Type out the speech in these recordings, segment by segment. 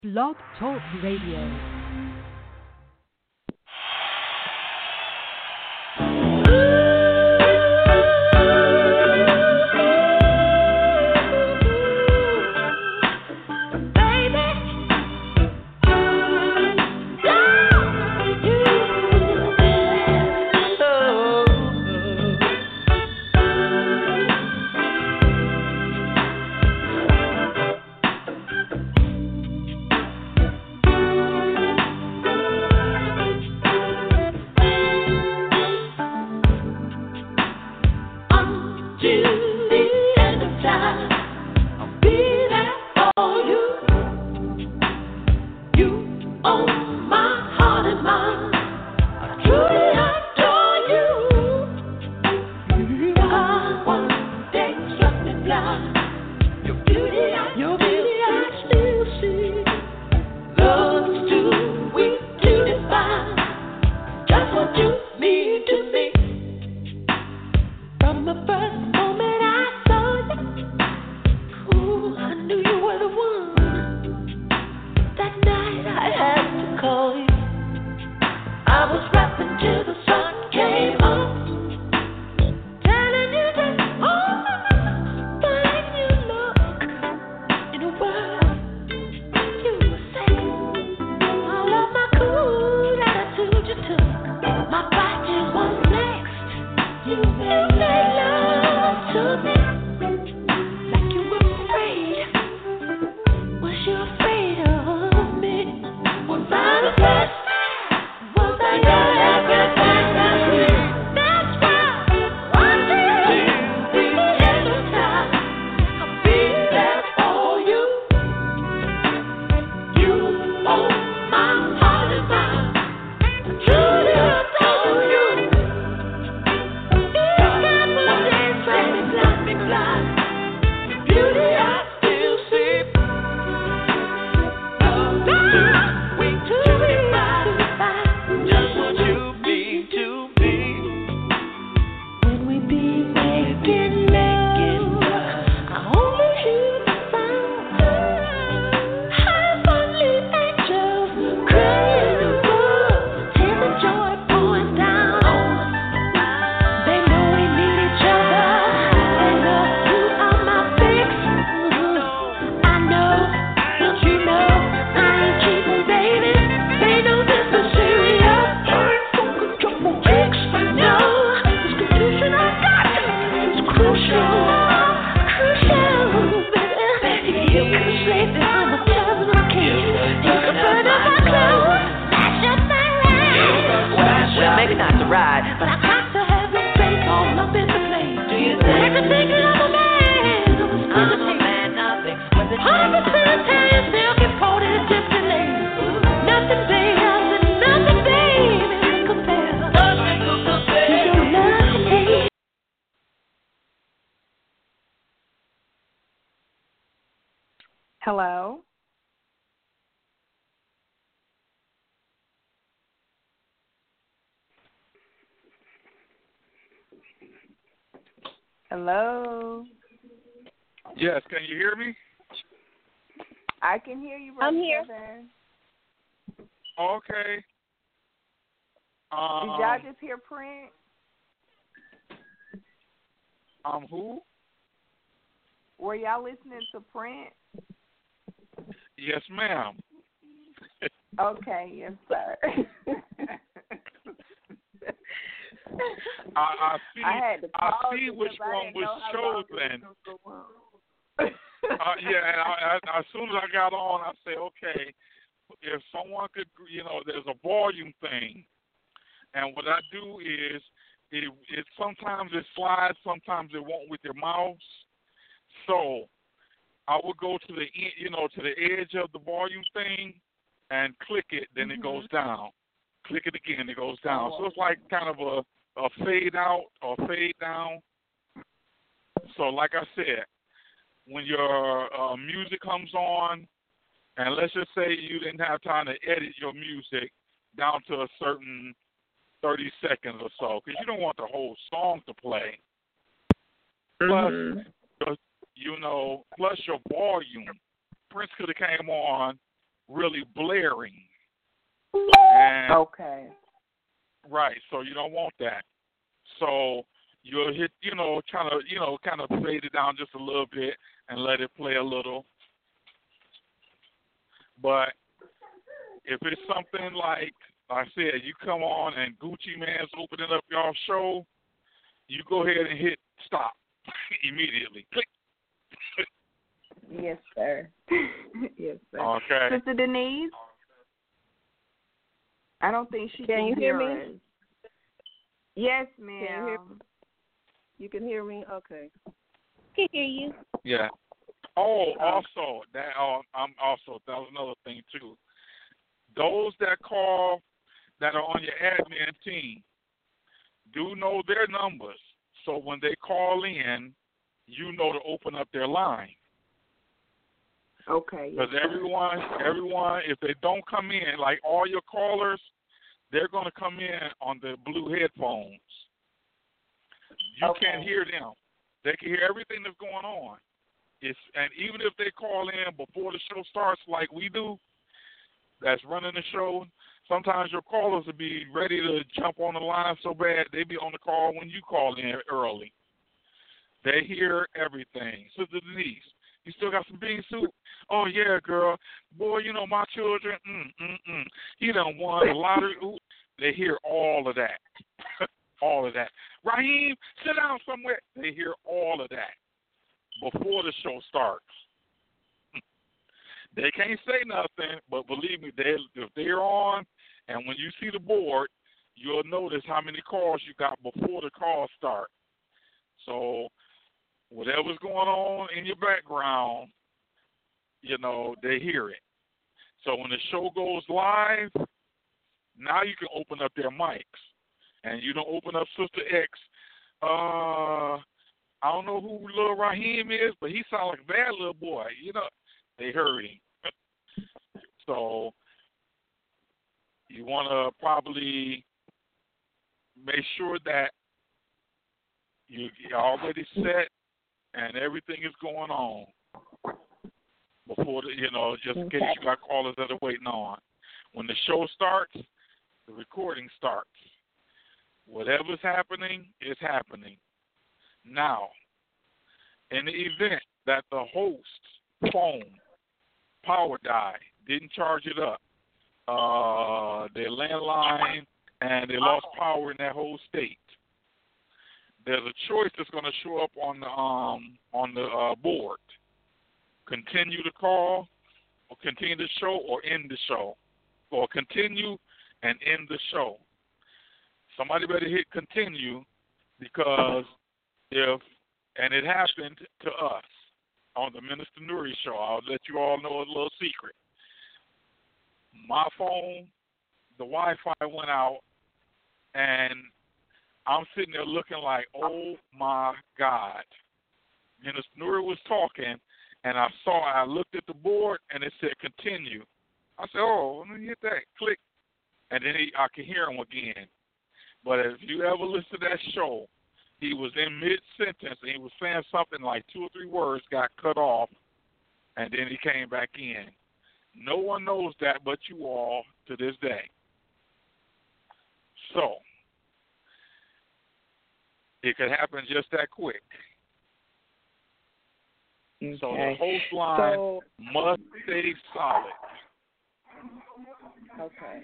Blog Talk Radio. Hello? Hello? Yes, can you hear me? I can hear you, I'm here. Okay. Did y'all just hear Prince? Who? Were y'all listening to Prince? Yes, ma'am. Okay, yes, sir. I see. I had to I call see you which because I one didn't was know how long chosen. it was gonna go on. Yeah, and as soon as I got on, I said, okay, if someone could, there's a volume thing, and what I do is, it sometimes it slides, sometimes it won't with your mouse. So I would go to the to the edge of the volume thing and click it, then it goes down. Click it again, it goes down. So it's like kind of a fade out or fade down. So like I said, when your music comes on, and let's just say you didn't have time to edit your music down to a certain 30 seconds or so, because you don't want the whole song to play. Plus, plus your volume. Prince could have came on really blaring. And, Okay. right, so you don't want that. So you'll hit, kind of fade it down just a little bit and let it play a little. But if it's something like I said, you come on and Gucci Mane's opening up y'all show, you go ahead and hit stop immediately. Click. Yes, sir. Yes, sir. Okay. Sister Denise, I don't think she Can you hear me? us. Yes, Can you hear ma'am. me? You can hear me? Okay. Can hear you. Yeah. Oh, also that that was another thing too. Those that call that are on your admin team, do know their numbers. So when they call in, you know to open up their line. Okay. Because everyone, if they don't come in, like all your callers, they're going to come in on the blue headphones. You can't hear them. They can hear everything that's going on. And even if they call in before the show starts like we do, that's running the show, sometimes your callers will be ready to jump on the line so bad they be on the call when you call in early. They hear everything. Sister Denise, you still got some bean soup? Oh, yeah, girl. Boy, my children, he done won the lottery. Ooh. They hear all of that. All of that. Raheem, sit down somewhere. They hear all of that before the show starts. They can't say nothing, but believe me, if they're on, and when you see the board, you'll notice how many calls you got before the call start. So whatever's going on in your background, they hear it. So when the show goes live, now you can open up their mics. And you don't open up Sister X. I don't know who Lil Raheem is, but he sounds like a bad little boy. They heard him. So you want to probably make sure that you're already set and everything is going on before just in case you got callers that are waiting on. When the show starts, the recording starts. Whatever's happening is happening. Now, in the event that the host's phone power died, didn't charge it up, their landline, and they lost power in that whole state, there's a choice that's going to show up on the board. Continue the call, or continue the show, or end the show, or continue and end the show. Somebody better hit continue, because and it happened to us on the Minister Nuri show. I'll let you all know a little secret. My phone, the Wi-Fi went out, and I'm sitting there looking like, oh my God. Minister Nuri was talking, and I looked at the board, and it said continue. I said, oh, let me hit that, click, and then I could hear him again. But if you ever listen to that show, he was in mid-sentence, and he was saying something like 2 or 3 words got cut off, and then he came back in. No one knows that but you all to this day. So, it could happen just that quick. Okay. So the host line must stay solid. Okay.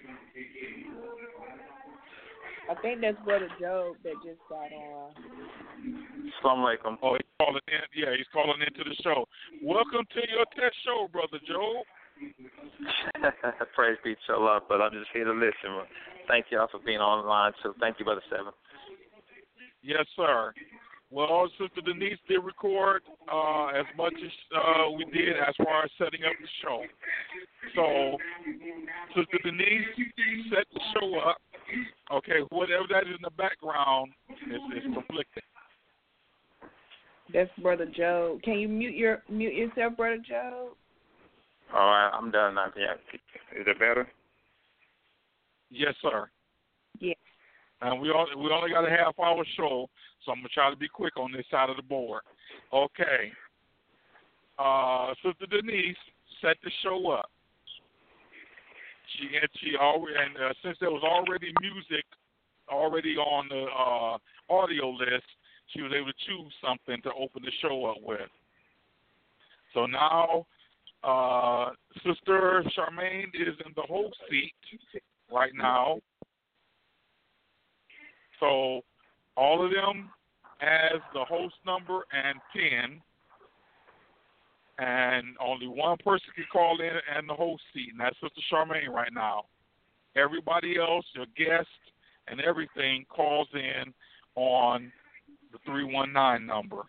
I think that's Brother Job that just got on. Assalamu alaikum. Oh, he's calling in. Yeah, he's calling into the show. Welcome to your test show, Brother Job. Praise be to Allah, but I'm just here to listen. Thank y'all for being on the line, too. Thank you, Brother Seven. Yes, sir. Well, Sister Denise did record as much as we did as far as setting up the show. So, Sister Denise set the show up. Okay, whatever that is in the background is conflicting. That's Brother Joe. Can you mute yourself, Brother Joe? All right, I'm done now. Yeah. Is it better? Yes, sir. Yeah. And we only got a half-hour show, so I'm going to try to be quick on this side of the board. Okay. Sister Denise, set the show up. she already, and since there was already music already on the audio list, she was able to choose something to open the show up with. So now, Sister Charmaine is in the host seat right now. So all of them has the host number and pin, and only one person can call in and the host seat, and that's Sister Charmaine right now. Everybody else, your guest and everything, calls in on the 319 number.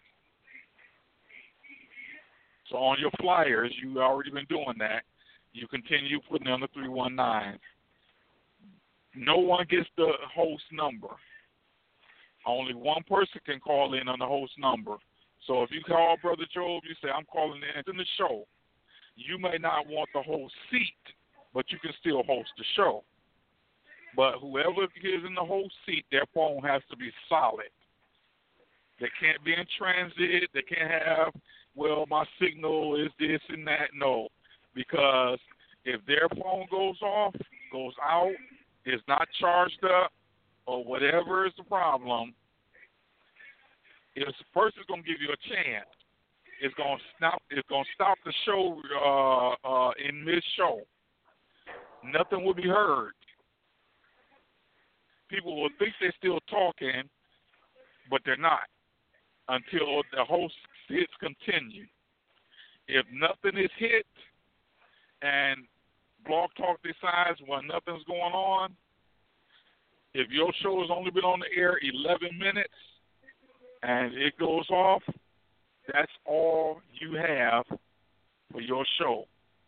So on your flyers, you've already been doing that. You continue putting on the 319. No one gets the host number. Only one person can call in on the host number. So if you call Brother Job, you say, I'm calling in the show. You may not want the whole seat, but you can still host the show. But whoever is in the whole seat, their phone has to be solid. They can't be in transit. They can't have, well, my signal is this and that. No, because if their phone goes off, goes out, is not charged up, or whatever is the problem, if the person's going to give you a chance, it's going to stop the show in mid-show. Nothing will be heard. People will think they're still talking, but they're not until the host hits continue. If nothing is hit and Blog Talk decides when nothing's going on, if your show has only been on the air 11 minutes and it goes off, that's all you have for your show.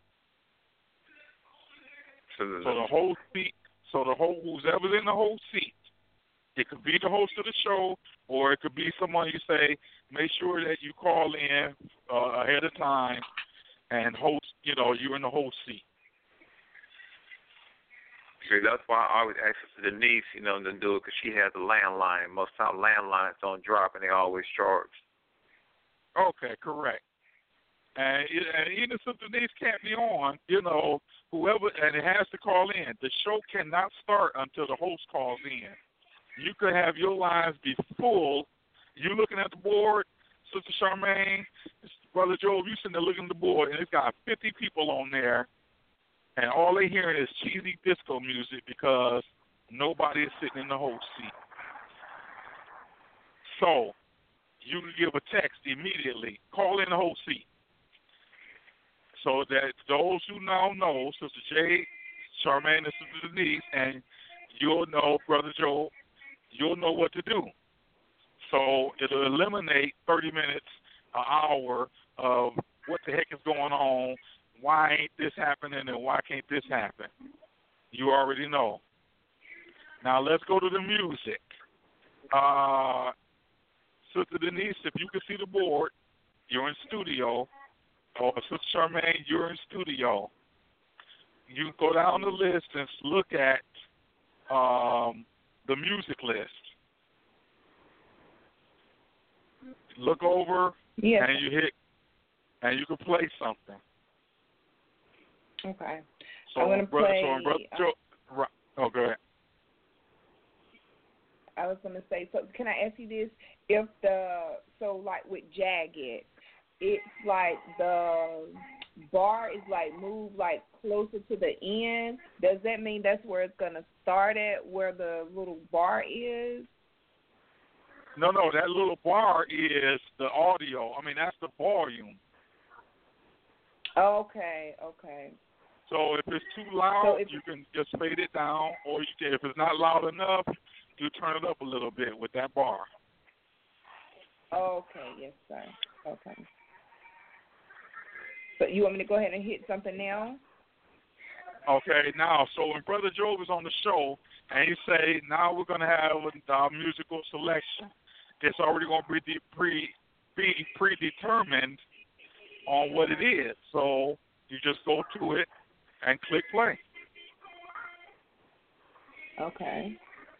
So the whole seat, who's ever in the whole seat, it could be the host of the show, or it could be someone you say, make sure that you call in ahead of time and host, you're in the host seat. See, that's why I always ask Sister Denise, to do it, because she has a landline. Most times landlines don't drop, and they always charge. Okay, correct. And even if Sister Denise can't be on, whoever, and it has to call in. The show cannot start until the host calls in. You could have your lines be full. You looking at the board, Sister Charmaine, Brother Job, you sitting there looking at the board, and it's got 50 people on there, and all they hearing is cheesy disco music because nobody is sitting in the host seat. So you can give a text immediately, call in the host seat, so that those who now know, Sister Jade, Charmaine, and Sister Denise, and you'll know, Brother Joe, you'll know what to do. So it'll eliminate 30 minutes, an hour of what the heck is going on, why ain't this happening, and why can't this happen. You already know. Now let's go to the music. Sister Denise, if you can see the board, you're in studio. Or Sister Charmaine, you're in studio. You go down the list and look at the music list. Look over, yes, and you hit, and you can play something. Okay. So, I'm going to play. Go ahead. I was going to say, so can I ask you this? Like with Jagged, it's like the bar is like moved like closer to the end. Does that mean that's where it's going to start at, where the little bar is? No, that little bar is the audio. I mean, that's the volume. Okay. So if it's too loud, you can just fade it down, or you can, if it's not loud enough, you turn it up a little bit with that bar. Okay, yes, sir. Okay. So you want me to go ahead and hit something now? Okay, now, so when Brother Job is on the show, and he say, now we're going to have our musical selection, it's already going to be predetermined on what it is. So you just go to it and click play. Okay.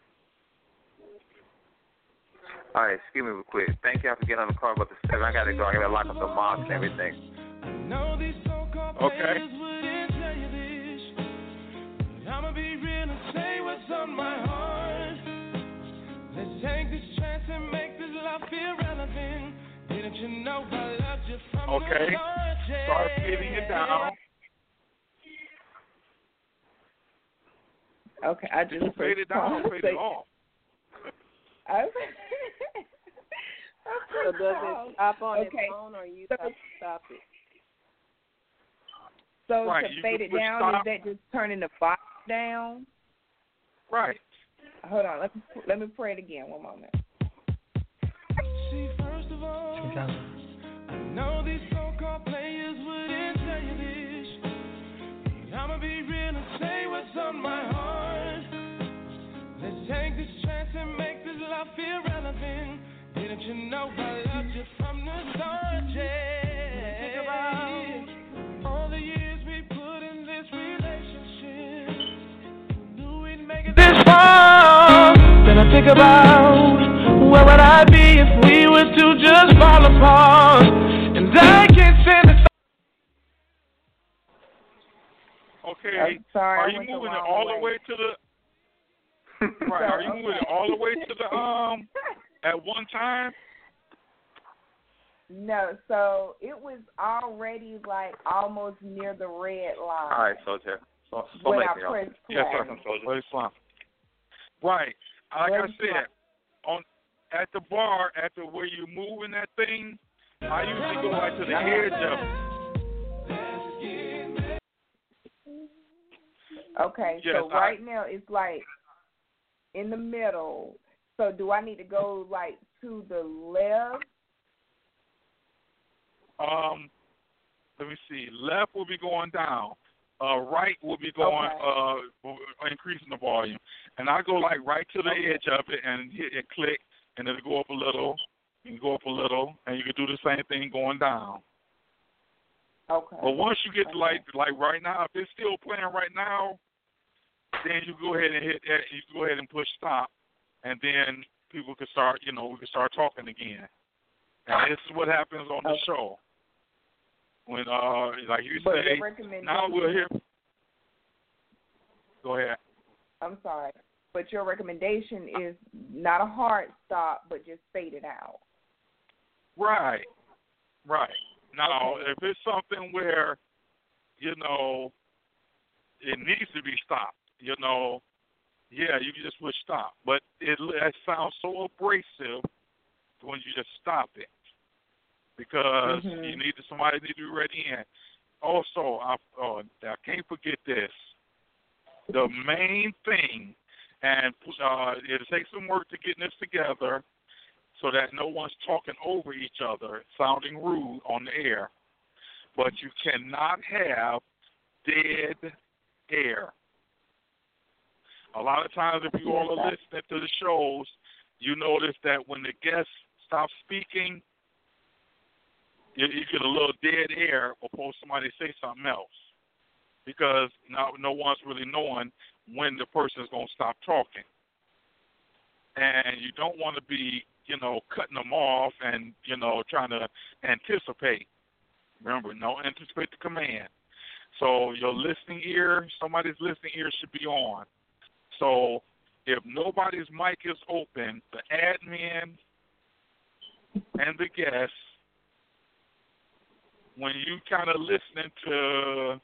All right, excuse me real quick. Thank y'all for getting on the call about the 7. I got to go. I got to lock up the mosque and everything. Okay. Okay, start fitting it down. Okay, I just fade it down, fade it off. Okay. So does it stop on its own, or you have to stop it? So right, to fade it down, stop. is that just turning the volume down? Right. Hold on, let me pray it again. One moment. See, first of all, I know these so-called players wouldn't tell you this. I'ma be real and say what's on my heart. Let's take this chance and make this love feel relevant. Didn't you know I loved you from the start, yeah? Think about all the years we put in this relationship. Knew we'd make it this far. Then I think about where would I be if we were to just fall apart? And I can't stand the Okay. I'm sorry, Are I you went the moving it wrong all way. the way to the? Right. Are you moving it all the way to the at one time? No, so it was already like almost near the red line. All right, Soldier. So when make I me off. pressed Yes, play. sir, Soldier. Well, Islam. Right. Like I said, at the bar, where you're moving that thing, I usually go right to the edge of it. Okay, Yes, so right now it's like in the middle. So do I need to go like to the left? Let me see. Left will be going down. Right will be going increasing the volume, and I go like right to the edge of it and hit it, click, and it'll go up a little. You can go up a little, and you can do the same thing going down. Okay. But once you get to like right now, if it's still playing right now, then you go ahead and hit. You go ahead and push stop, and then people can start. We can start talking again. And this is what happens on the show. When like you say, now we'll hear. Go ahead. I'm sorry, but your recommendation is not a hard stop, but just fade it out. Right. Now, if it's something where, it needs to be stopped, you can just push stop. But it sounds so abrasive when you just stop it. Because somebody needs to be ready in. Also, I can't forget this. The main thing, and it'll take some work to get this together so that no one's talking over each other, sounding rude on the air. But you cannot have dead air. A lot of times, if you all are listening to the shows, you notice that when the guest stops speaking, you get a little dead air before somebody say something else, because no one's really knowing when the person's going to stop talking. And you don't want to be, cutting them off and, trying to anticipate. Remember, anticipate the command. So your listening ear, somebody's listening ear should be on. So if nobody's mic is open, the admin and the guest, when you kind of listening to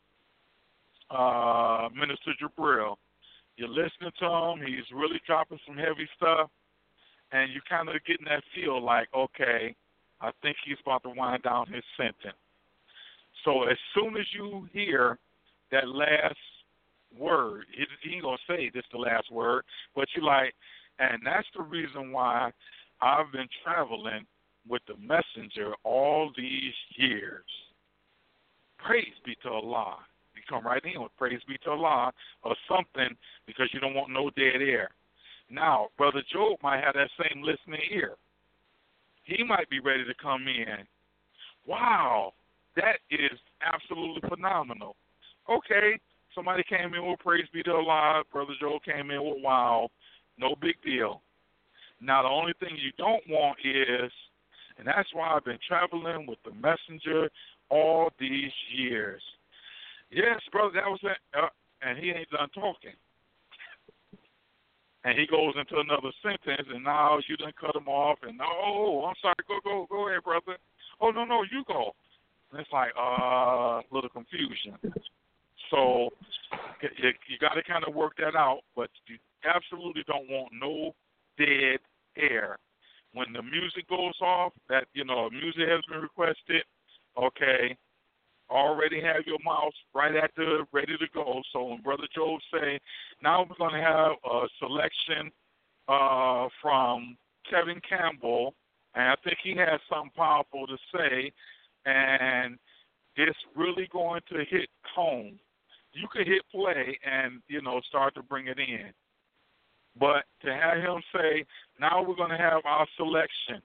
Minister Jabril, you're listening to him, he's really dropping some heavy stuff, and you kind of getting that feel like, okay, I think he's about to wind down his sentence. So as soon as you hear that last word, he ain't going to say this the last word, but you like, and that's the reason why I've been traveling with the messenger all these years. Praise be to Allah. You come right in with praise be to Allah or something, because you don't want no dead air. Now, Brother Job might have that same listening ear. He might be ready to come in. Wow, that is absolutely phenomenal. Okay, somebody came in with praise be to Allah. Brother Job came in with wow. No big deal. Now, the only thing you don't want is, and that's why I've been traveling with the messenger all these years. Yes, brother, that was it. And he ain't done talking. and he goes into another sentence, and now you done cut him off, and I'm sorry, go ahead, brother. Oh, no, you go. And it's like, little confusion. So you got to kind of work that out, but you absolutely don't want no dead air. When the music goes off, that, music has been requested, okay, already have your mouse right at ready to go. So when Brother Joe say, now we're going to have a selection from Kevin Campbell, and I think he has something powerful to say, and it's really going to hit home. You could hit play and, start to bring it in. But to have him say, now we're going to have our selection.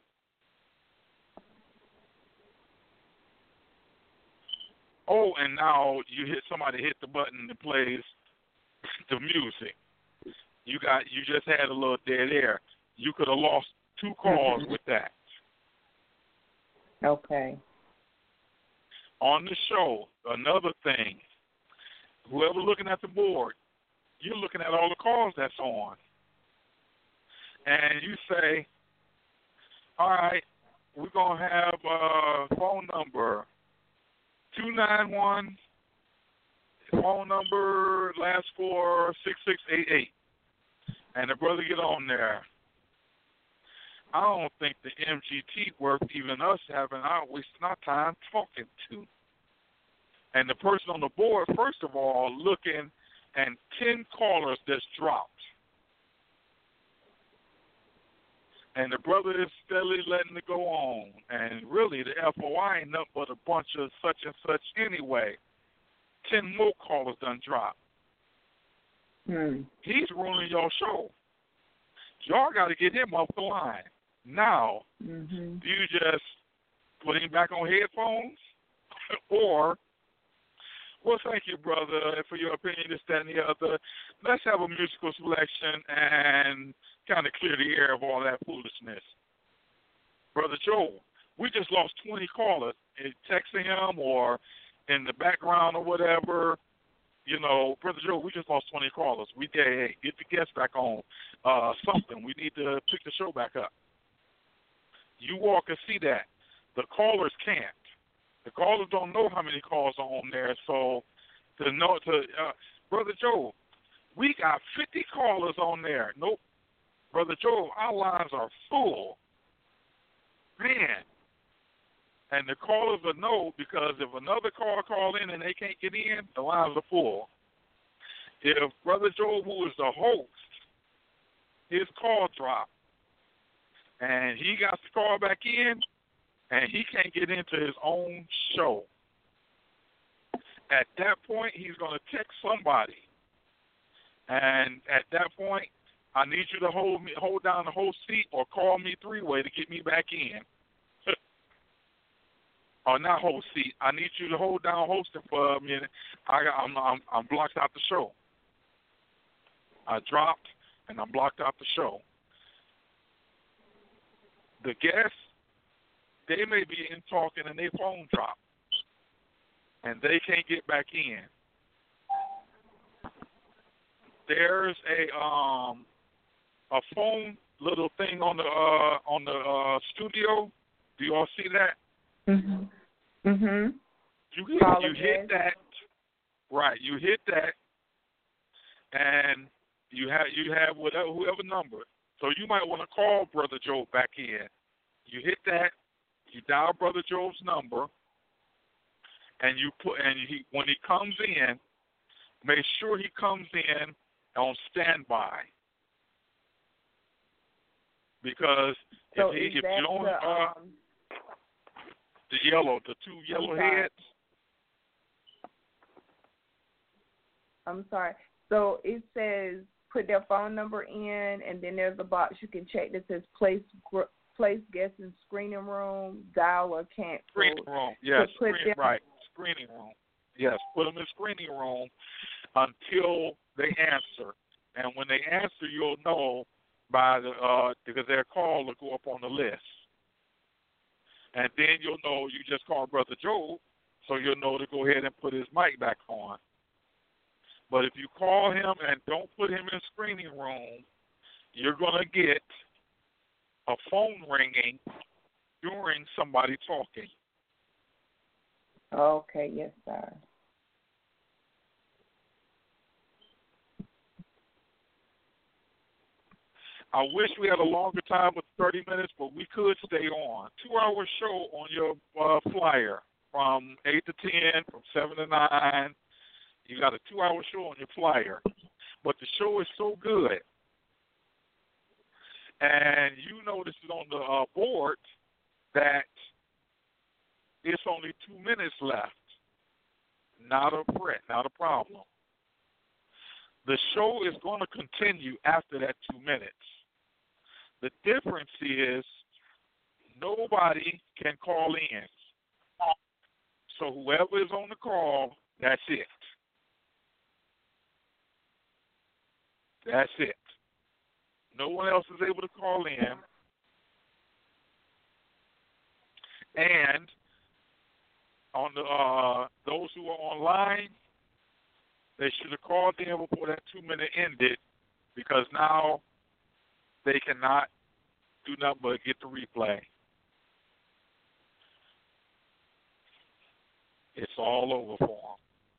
Oh, and now somebody hit the button that plays the music. You just had a little dead air. You could have lost 2 calls with that. Okay. On the show, another thing, whoever looking at the board, you're looking at all the calls that's on. And you say, all right, we're going to have a phone number, 291, phone number, last 4, 6688. And the brother get on there. I don't think the MGT worth even us wasting our time talking to. And the person on the board, first of all, looking, and 10 callers just dropped. And the brother is steadily letting it go on. And really, the FOI ain't nothing but a bunch of such and such anyway. 10 more callers done dropped. He's ruining your show. Y'all got to get him off the line. Now, do you just put him back on headphones? Or, well, thank you, brother, for your opinion, this, that, and the other. Let's have a musical selection and kind of clear the air of all that foolishness. Brother Joe, we just lost 20 callers. Texting him or in the background or whatever. Brother Joe, we just lost 20 callers. We hey, get the guests back on. Something. We need to pick the show back up. You all can see that. The callers can't. The callers don't know how many calls are on there. So, Brother Joe, we got 50 callers on there. Nope. Brother Joe, our lines are full. Man. And the callers will know, because if another caller call in and they can't get in, the lines are full. If Brother Joe, who is the host, his call dropped, and he got to call back in, and he can't get into his own show. At that point, he's going to text somebody. And at that point, I need you to hold down the whole seat or call me 3-way to get me back in. Or not whole seat. I need you to hold down hosting for a minute. I'm blocked out the show. I dropped, and I'm blocked out the show. The guests, they may be in talking and their phone dropped, and they can't get back in. There's a phone little thing on the studio. Do you all see that? You hit that. Right. You hit that, and you have whoever number. So you might want to call Brother Joe back in. You hit that. You dial Brother Joe's number, and when he comes in, make sure he comes in on standby. Because so if you don't the 2 yellow heads. I'm sorry. So it says put their phone number in, and then there's a box you can check that says place guest in screening room, dial or cancel. Screening room, yes. Screening room. Yes, put them in screening room until they answer. And when they answer, you'll know because their call will go up on the list. And then you'll know you just called Brother Joe, so you'll know to go ahead and put his mic back on. But if you call him and don't put him in screening room, you're going to get a phone ringing during somebody talking. Okay, yes, sir. I wish we had a longer time with 30 minutes, but we could stay on. 2-hour show on your flyer from 8 to 10, from 7 to 9. You got a 2-hour show on your flyer. But the show is so good. And you notice it on the board that it's only 2 minutes left. Not a threat, not a problem. The show is going to continue after that 2 minutes. The difference is nobody can call in. So whoever is on the call, that's it. That's it. No one else is able to call in. And on the those who are online, they should have called in before that 2-minute ended, because now they cannot do nothing but get the replay. It's all over for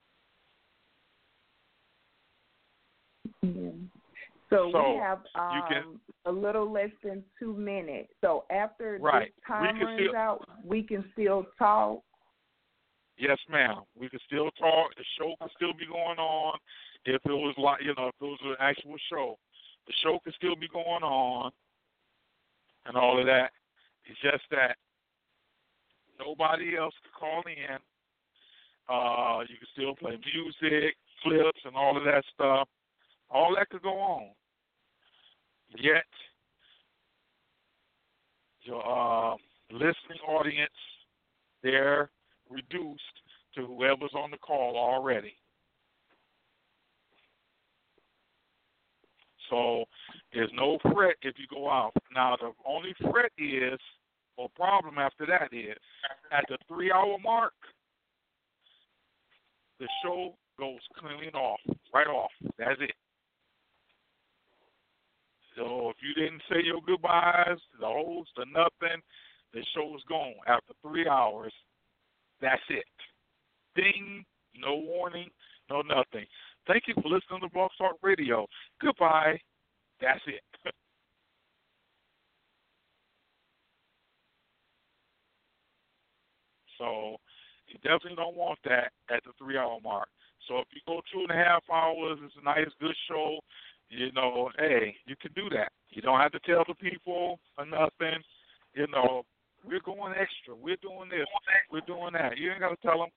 them. Yeah. So we have a little less than 2 minutes. So after this time runs out, we can still talk. Yes, ma'am. We can still talk. The show can still be going on. If it was like, if it was an actual show, the show can still be going on and all of that. It's just that nobody else can call in. You can still play music, clips, and all of that stuff. All that could go on. Yet, your listening audience, they're reduced to whoever's on the call already. So there's no threat if you go out. Now, the only threat is, or problem after that is, at the 3-hour mark, the show goes clean off, right off. That's it. So if you didn't say your goodbyes to the host or nothing, the show is gone. After 3 hours, that's it. Ding, no warning, no nothing. Thank you for listening to Blog Talk Radio. Goodbye. That's it. So you definitely don't want that at the 3-hour mark. So if you go 2.5 hours, it's a nice, good show. Hey, you can do that. You don't have to tell the people or nothing. We're going extra. We're doing this. We're doing that. You ain't got to tell them.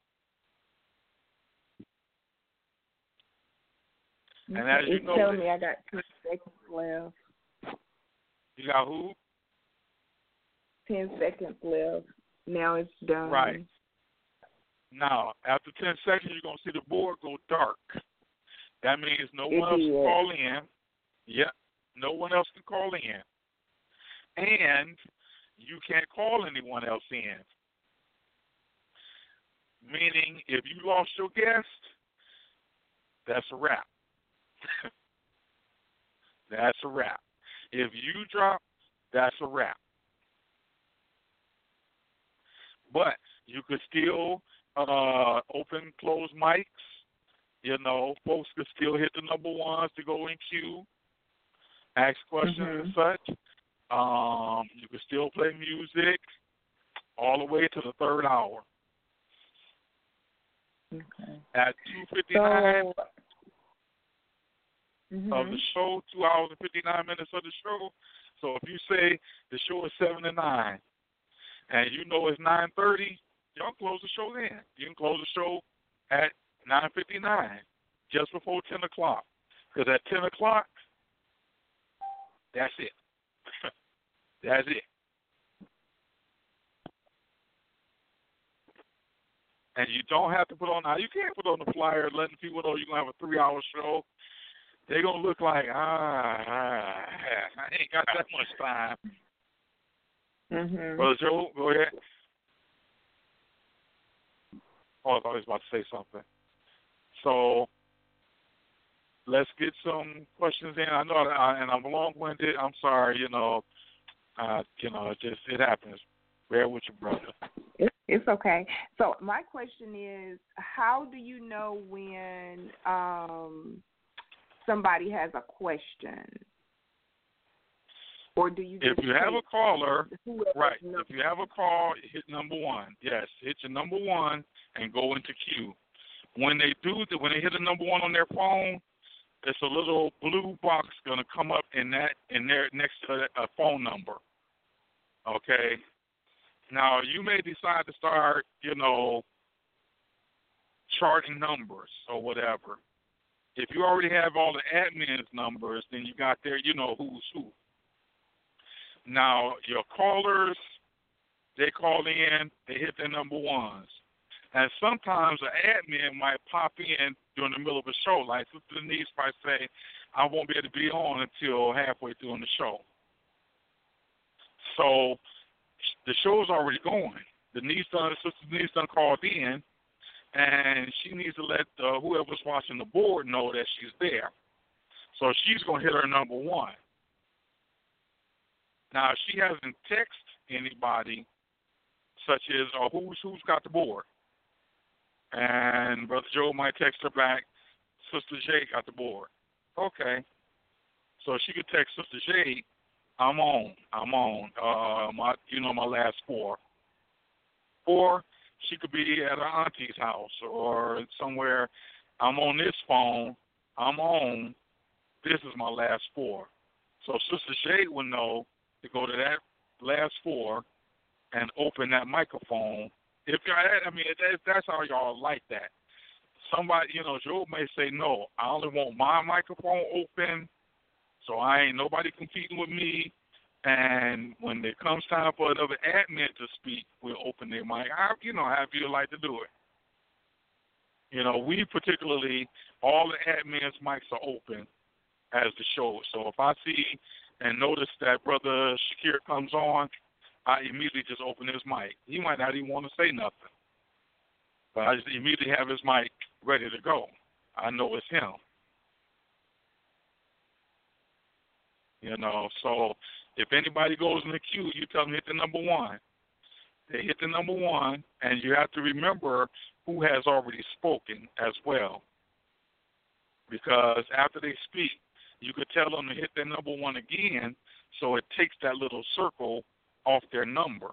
And as you know, telling me I got 10 seconds left. You got who? 10 seconds left. Now it's done. Right. Now, after 10 seconds, you're going to see the board go dark. That means no one else can call in. Yeah, no one else can call in. And you can't call anyone else in. Meaning, if you lost your guest, that's a wrap. That's a wrap. If you drop, that's a wrap. But you could still open closed mics. Folks could still hit the number ones to go in queue, ask questions and such. You could still play music all the way to the 3rd hour. Okay. At 2:59 of the show, 2 hours and 59 minutes of the show. So if you say the show is 7 to 9, and it's 9:30, y'all close the show then. You can close the show at 9:59, just before 10 o'clock. Because at 10 o'clock, that's it. That's it. And you don't have to put on, now you can't put on the flyer letting people know you're going to have a 3-hour show. They're going to look like, I ain't got that much time. Brother Joe, go ahead. Oh, I thought he was about to say something. So let's get some questions in. I know, and I'm long-winded. I'm sorry. It happens. Bear with your brother. It's okay. So my question is, how do you know when somebody has a question? Or do you just if you have a caller, right, number? If you have a call, hit number one. Yes, hit your number one and go into queue. When they hit a number one on their phone, there's a little blue box going to come up in there next to a phone number. Okay? Now, you may decide to start, charting numbers or whatever. If you already have all the admin's numbers, then you got there, who's who. Now, your callers, they call in, they hit their number ones. And sometimes an admin might pop in during the middle of a show. Like Sister Denise might say, I won't be able to be on until halfway through in the show. So the show's already going. Sister Denise done called in, and she needs to let whoever's watching the board know that she's there. So she's going to hit her number one. Now, if she hasn't texted anybody, such as who's got the board, and Brother Joe might text her back, Sister J got the board. Okay. So she could text Sister J, I'm on. My last four. Or she could be at her auntie's house or somewhere. I'm on this phone. I'm on. This is my last four. So Sister J will know to go to that last four and open that microphone. If that's how y'all like that. Somebody, Joe may say, no, I only want my microphone open, so I ain't nobody competing with me. And when it comes time for another admin to speak, we'll open their mic. How you like to do it. We particularly, all the admins' mics are open as the show. So if I see and notice that Brother Shakir comes on, I immediately just open his mic. He might not even want to say nothing, but I just immediately have his mic ready to go. I know it's him. So if anybody goes in the queue, you tell them hit the number one. They hit the number one, and you have to remember who has already spoken as well. Because after they speak, you could tell them to hit their number one again, so it takes that little circle off their number.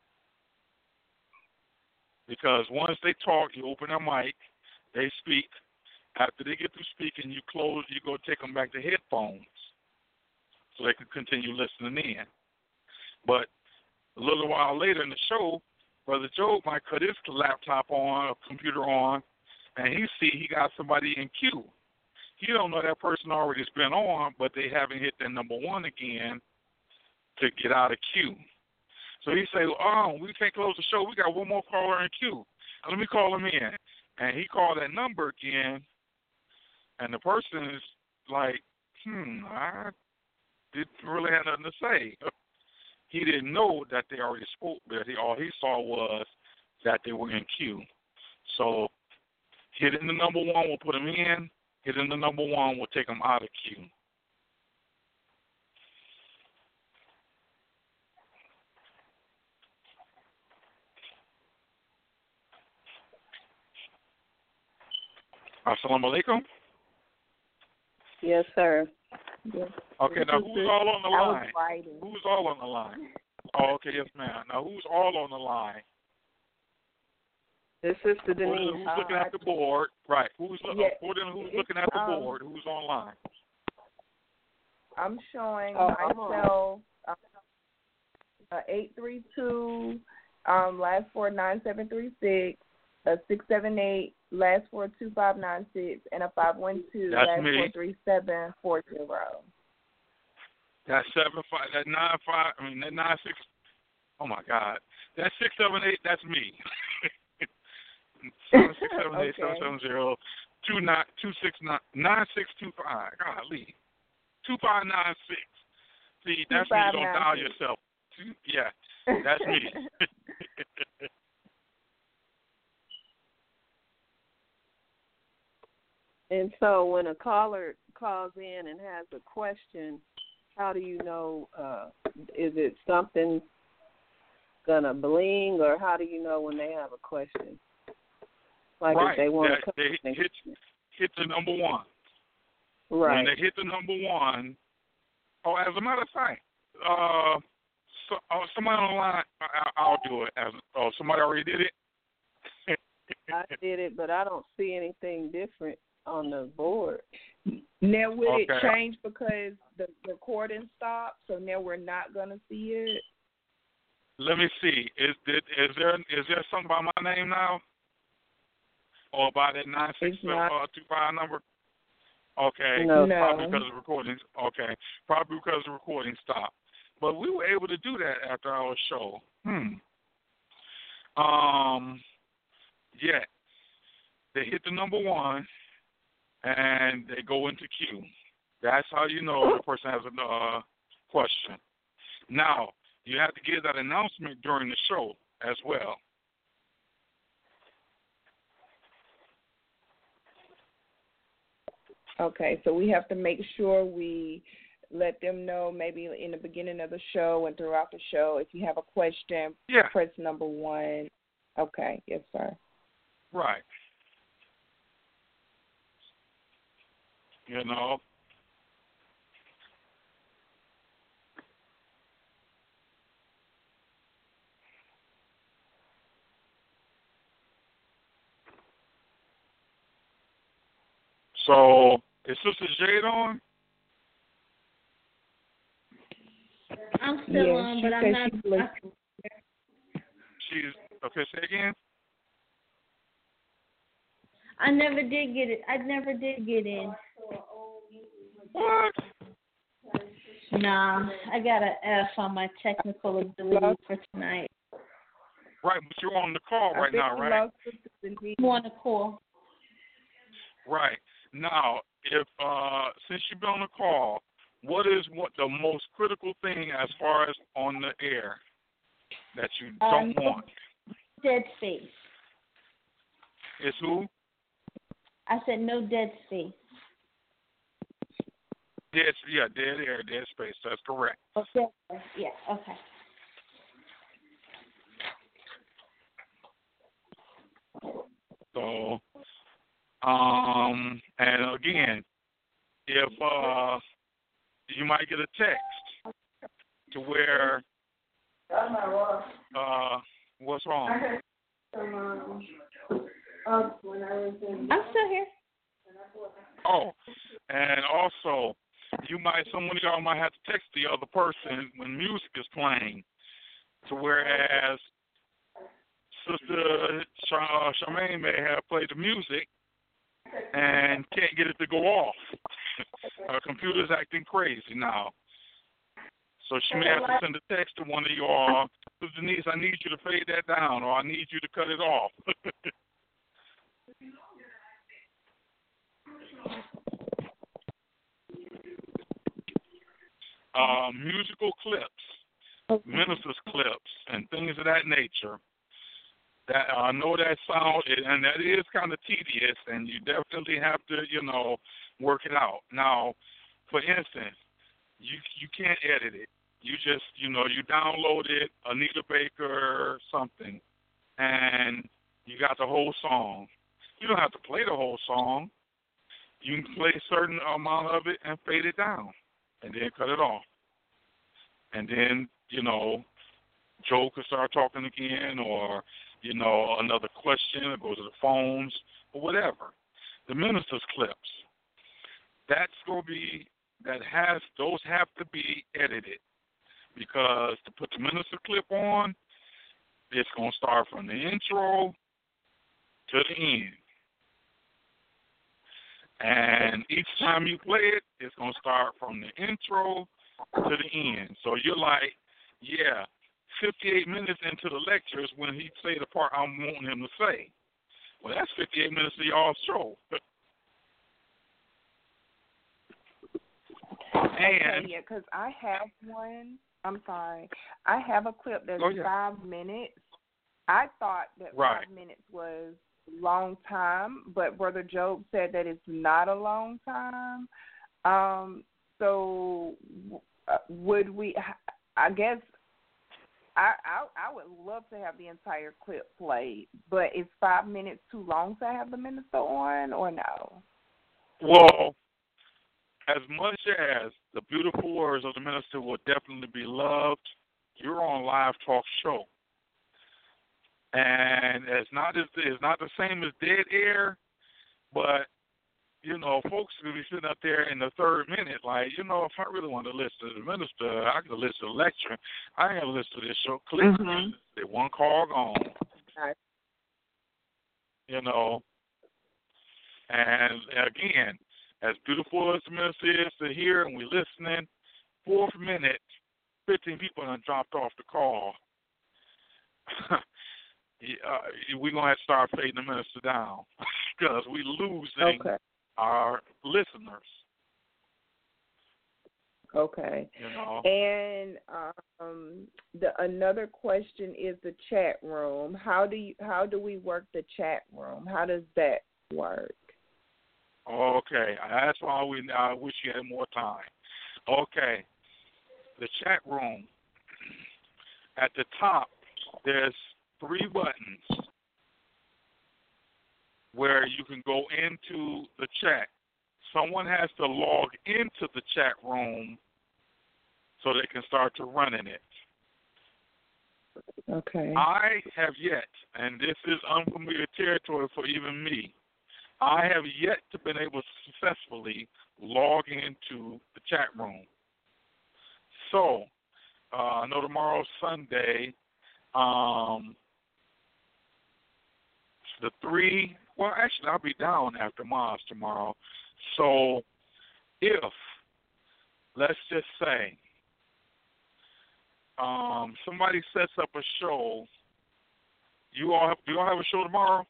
Because once they talk, you open their mic, they speak. After they get through speaking, you go take them back to headphones so they can continue listening in. But a little while later in the show, Brother Joe might cut his laptop on, or computer on, and he got somebody in queue. He don't know that person already's been on, but they haven't hit their number one again to get out of queue. So he say, we can't close the show. We got one more caller in queue. Let me call him in. And he called that number again, and the person is like, I didn't really have nothing to say. He didn't know that they already spoke, but all he saw was that they were in queue. So hitting the number one will put them in. Hitting the number one will take them out of queue. Assalamu alaikum. Yes, sir. Yes. Okay, now who's all on the line? Writing. Who's all on the line? Oh, okay, yes, ma'am. Now who's all on the line? This is Sister Denise. Who's looking at the board? Right. Who's looking at the board? Who's online? I'm showing myself 832, last four 9736, 678, last four 2596, and a 512, That's last me. 43740. That's 75. That 95. I mean that 96. Oh my God. That 678. That's me. 7678 770 269 9625. Golly. 2596. See, that's me. You don't dial yourself. Yeah, that's me. And so when a caller calls in and has a question, how do you know, is it something going to bling, or how do you know when they have a question? Like right. if they want to they hit the number one. Right. When they hit the number one, as a matter of fact, somebody on the line, I'll do it. Somebody already did it? I did it, but I don't see anything different on the board. Now, will it Okay. change because the recording stopped, so now we're not going to see it? Let me see. Is there something by my name now? Or by that 96725 number? Okay. No. Probably because the recording. Okay. Probably because the recording stopped. But we were able to do that after our show. Yeah. They hit the number one, and they go into queue. That's how you know the person has a question. Now, you have to give that announcement during the show as well. Okay, so we have to make sure we let them know maybe in the beginning of the show and throughout the show. If you have a question, press number one. Okay, yes, sir. Right. You know. So, is Sister Jade on? I'm still on, but I'm not. She's okay. Say again. I never did get it. I never did get in. What? Nah, I got an F on my technical ability for tonight. Right, but you're on the call right now, right? I'm on the call. Right. Now, if since you've been on the call, what the most critical thing as far as on the air that you don't want? Dead space. It's who? I said no dead space. Dead air, dead space. That's correct. Okay. Yeah. Okay. So, and again, if you might get a text to where, what's wrong? I'm still here. Oh, and also, someone of y'all might have to text the other person when music is playing, to whereas Sister Charmaine may have played the music and can't get it to go off. Her computer's acting crazy now. So she may have to send a text to one of y'all, Denise, I need you to fade that down, or I need you to cut it off. Musical clips, ministers clips, and things of that nature. That I know that sound, and that is kind of tedious, and you definitely have to, work it out. Now, for instance, you can't edit it. You just, you download it, Anita Baker or something, and you got the whole song. You don't have to play the whole song. You can play a certain amount of it and fade it down, and then cut it off. And then, Joe could start talking again, or, another question, or go to the phones, or whatever. The minister's clips. Those have to be edited, because to put the minister clip on, it's going to start from the intro to the end. And each time you play it, it's going to start from the intro to the end. So you're like, 58 minutes into the lecture is when he say the part I'm wanting him to say. Well, that's 58 minutes of y'all's show. And because I have one. I'm sorry. I have a clip that's 5 minutes. I thought that 5 minutes was long time, but Brother Job said that it's not a long time. So would we? I guess I would love to have the entire clip played, but is 5 minutes too long to have the minister on, or no? Well, as much as the beautiful words of the minister will definitely be loved, you're on live talk show, and it's not the same as dead air, but you know, folks will be sitting up there in the third minute, like, you know, if I really want to listen to the minister, I could listen to the lecture. I ain't gonna listen to this show. Click, they one call gone. Right. You know, and again, as beautiful as the minister is to hear, and we listening, 4th minute, 15 people done dropped off the call. We're going to have to start fading the minister down because we losing our listeners. Okay. You know? And another question is the chat room. How do we work the chat room? How does that work? Okay, that's why I wish you had more time. Okay, the chat room. At the top, there's 3 buttons where you can go into the chat. Someone has to log into the chat room so they can start to running it. Okay. I have yet, and this is unfamiliar territory for even me, I have yet to been able to successfully log into the chat room. So, I know tomorrow's Sunday. Actually, I'll be down after Mars tomorrow. So, if, let's just say, somebody sets up a show, do you all have a show tomorrow?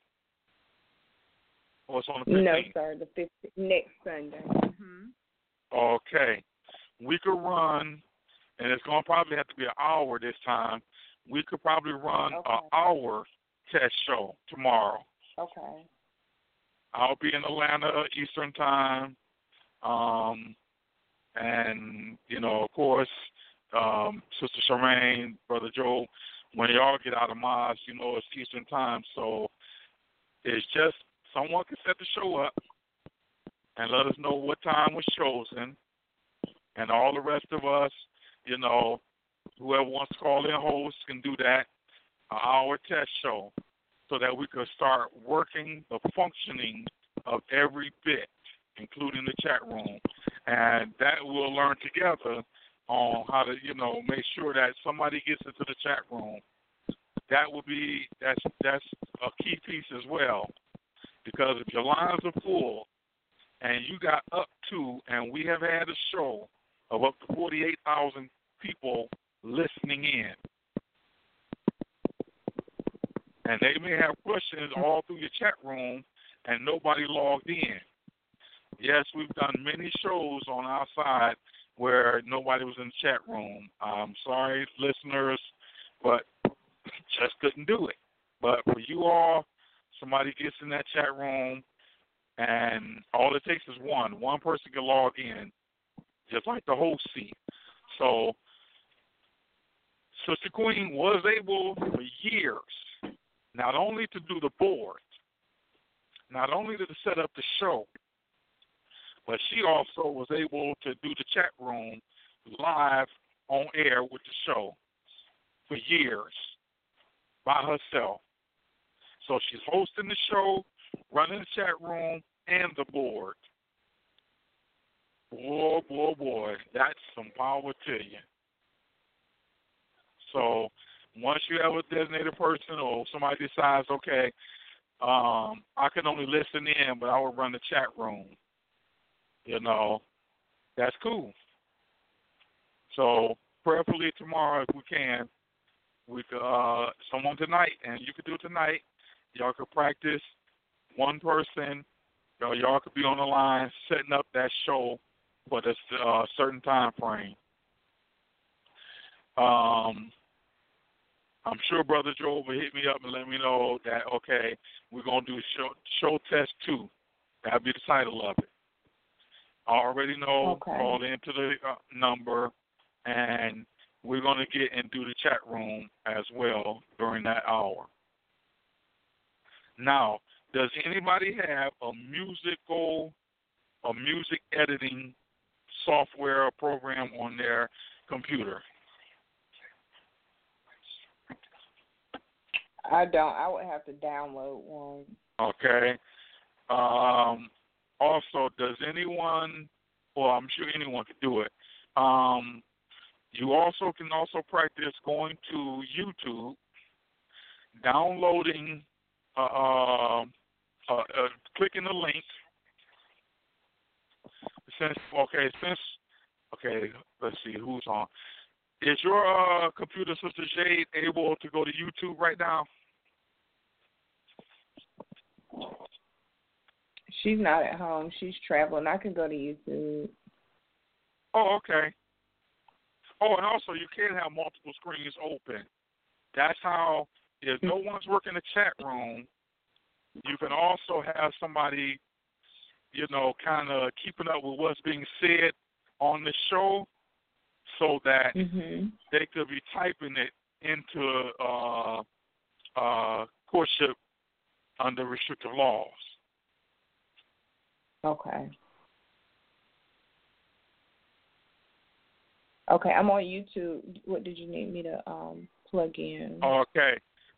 Or it's on the 15th? No, sir. The 15th, next Sunday. Okay. We could run, and it's going to probably have to be an hour this time. We could probably run an hour test show tomorrow. Okay. I'll be in Atlanta Eastern Time. And, you know, of course, Sister Charmaine, Brother Joe, when y'all get out of Mars, you know, it's Eastern Time. So it's just someone can set the show up and let us know what time was chosen. And all the rest of us, you know, whoever wants to call in host can do that, an hour test show, so that we could start working the functioning of every bit, including the chat room. And that we'll learn together on how to, you know, make sure that somebody gets into the chat room. That's a key piece as well. Because if your lines are full and you got up to, and we have had a show of up to 48,000 people listening in, and they may have questions all through your chat room and nobody logged in. Yes, we've done many shows on our side where nobody was in the chat room. I'm sorry, listeners, but just couldn't do it. But for you all, somebody gets in that chat room, and all it takes is one person can log in, just like the host seat. So Sister Queen was able for years not only to do the board, not only to set up the show, but she also was able to do the chat room live on air with the show for years by herself. So she's hosting the show, running the chat room, and the board. Boy, that's some power to you. So once you have a designated person or somebody decides, okay, I can only listen in, but I will run the chat room, you know, that's cool. So prayerfully tomorrow, if we can, we could, someone tonight, and you could do it tonight. Y'all could practice one person. Y'all could be on the line setting up that show for this certain time frame. I'm sure Brother Joe will hit me up and let me know that, okay, we're going to do show test 2. That'll be the title of it. I already know, Okay. call into the number, and we're going to get and do the chat room as well during that hour. Now, does anybody have a music editing software or program on their computer? I don't. I would have to download one. Okay. Also, does anyone, well, I'm sure anyone could do it. You also can practice going to YouTube, downloading, clicking the link. Let's see who's on. Is your computer, Sister Jade, able to go to YouTube right now? She's not at home. She's traveling. I can go to YouTube. Oh, okay. Oh, and also you can have multiple screens open. That's how, if no one's working the chat room, you can also have somebody, kind of keeping up with what's being said on the show, so that they could be typing it into courtship under restrictive laws. Okay. Okay, I'm on YouTube. What did you need me to plug in? Okay.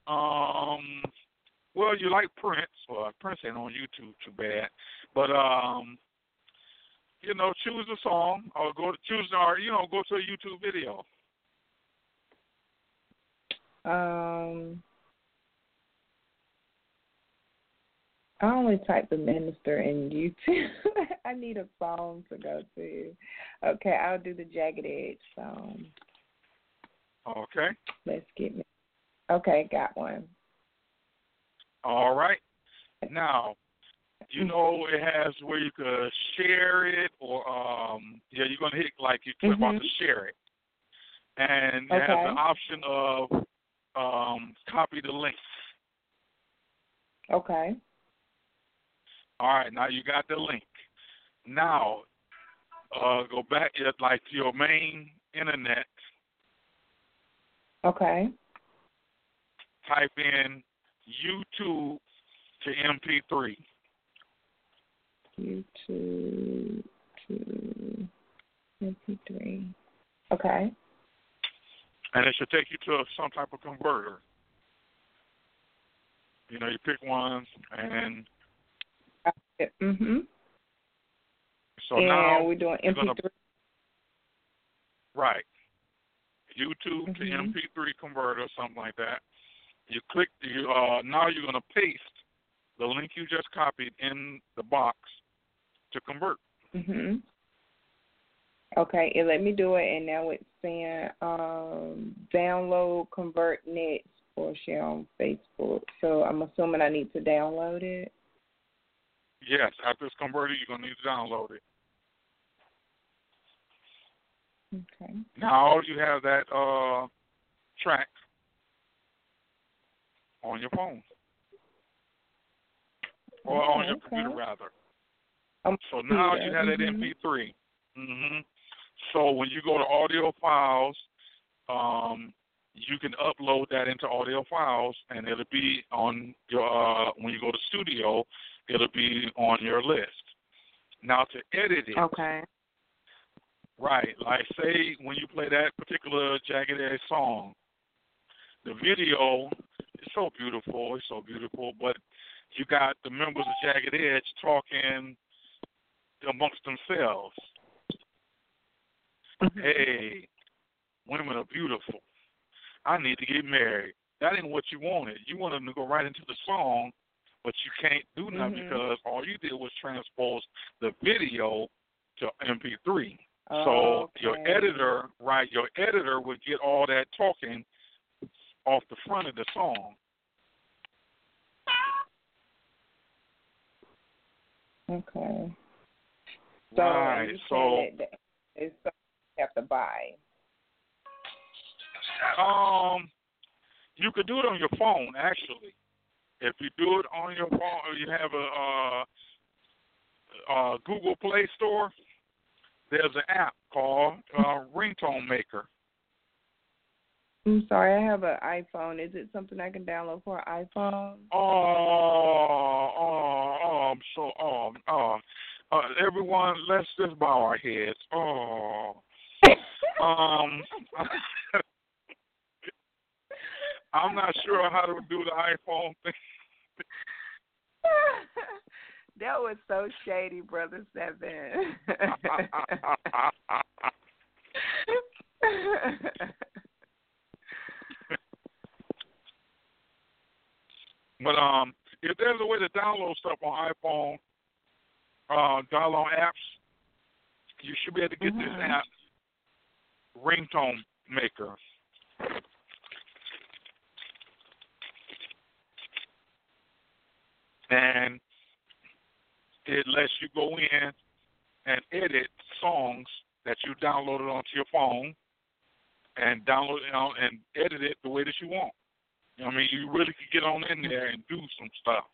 Well, you like Prince. Well, Prince ain't on YouTube too bad, but choose a song or go to a YouTube video. I only type the minister in YouTube. I need a song to go to. Okay, I'll do the Jagged Edge song. Okay. Let's get me. Okay, got one. All right. Now, it has where you could share it, or you're gonna hit you click on to share it, and it has the option of copy the link. Okay. All right. Now you got the link. Now go back to your main internet. Okay. Type in YouTube to MP3. YouTube to MP3. Okay. And it should take you to some type of converter. You pick one, and so and now we're doing MP3. Right. YouTube to MP3 converter, something like that. You click. Now you're going to paste the link you just copied in the box to convert. Okay, it let me do it, and now it's saying download, convert next, or share on Facebook. So I'm assuming I need to download it. Yes, after it's converted, you're going to need to download it. Okay. Now you have that track on your phone. Or on your computer, rather. So now you have that MP3. So when you go to audio files, you can upload that into audio files, and it'll be on your, when you go to studio, it'll be on your list. Now to edit it. Okay. Right. Like say when you play that particular Jagged Edge song, the video is so beautiful. It's so beautiful, but you got the members of Jagged Edge talking amongst themselves. Hey, women are beautiful. I need to get married. That ain't what you wanted. You wanted them to go right into the song, but you can't do nothing because all you did was transpose the video to MP3. So your editor would get all that talking off the front of the song. Okay. So right. So it's something you have to buy. You could do it on your phone, actually. If you do it on your phone, or you have a Google Play Store, there's an app called Ringtone Maker. I'm sorry, I have an iPhone. Is it something I can download for an iPhone? Everyone, let's just bow our heads. I'm not sure how to do the iPhone thing. That was so shady, Brother Seven. But if there's a way to download stuff on iPhone, download apps, you should be able to get this app, Ringtone Maker. And it lets you go in and edit songs that you downloaded onto your phone and download and edit it the way that you want. I mean, you really could get on in there and do some stuff.